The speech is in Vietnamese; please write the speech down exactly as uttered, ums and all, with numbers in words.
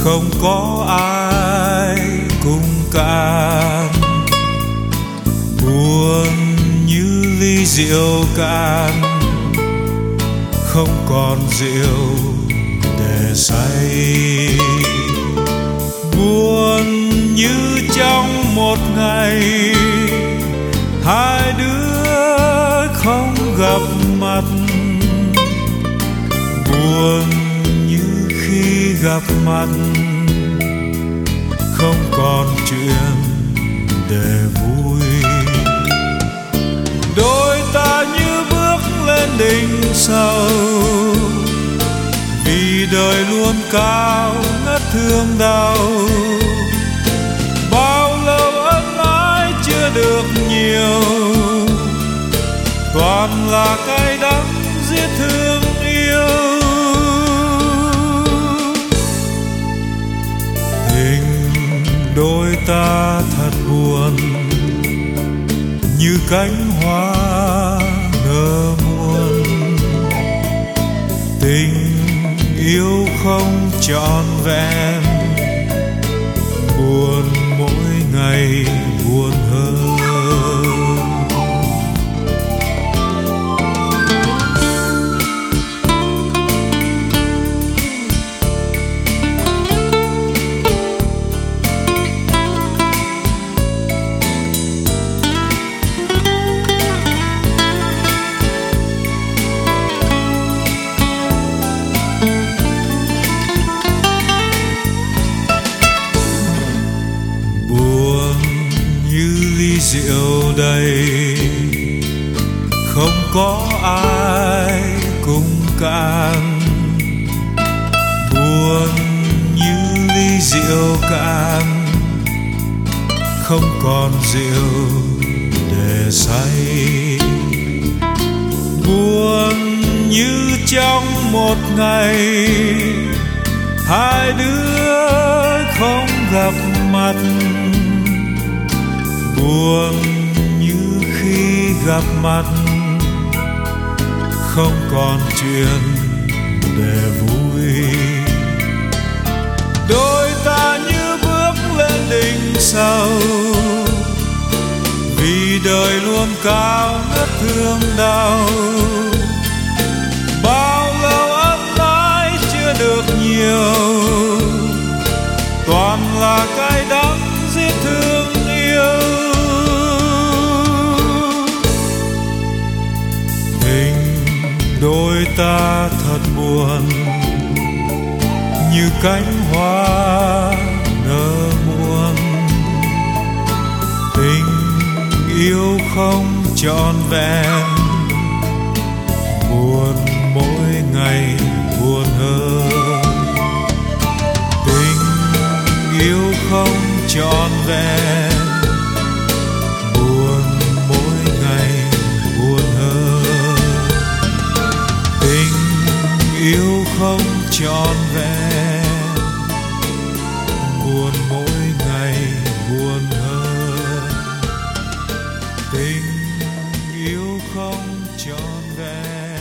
không có ai cùng cạn. Buồn như ly rượu cạn, không còn rượu để say. Buồn như trong một ngày hai đứa không gặp mặt. Buồn như khi gặp mặt không còn chuyện để vui. Đôi ta như bước lên đỉnh sâu, vì đời luôn cao ngất thương đau. Bao lâu ân ái chưa được nhiều, toàn là cay đắng giết thương yêu. Tình đôi ta thật buồn, như cánh hoa nở muôn. Tình yêu không trọn vẹn, buồn mỗi ngày buồn hơn. Rượu đầy không có ai cùng cạn. Buồn như ly rượu cạn, không còn rượu để say. Buồn như trong một ngày hai đứa không gặp mặt. Buồn như khi gặp mặt không còn chuyện để vui. Đôi ta như bước lên đỉnh sâu, vì đời luôn cao ngất thương đau. Bao lâu ân ái chưa được nhiều, toàn là cay đắng giết thương yêu. Đôi ta thật buồn, như cánh hoa nở muôn. Tình yêu không trọn vẹn, buồn mỗi ngày buồn hơn. Tình yêu không trọn vẹn, buồn mỗi ngày buồn hơn. Tình yêu không trọn vẹn, buồn mỗi ngày buồn hơn. Tình yêu không trọn vẹn.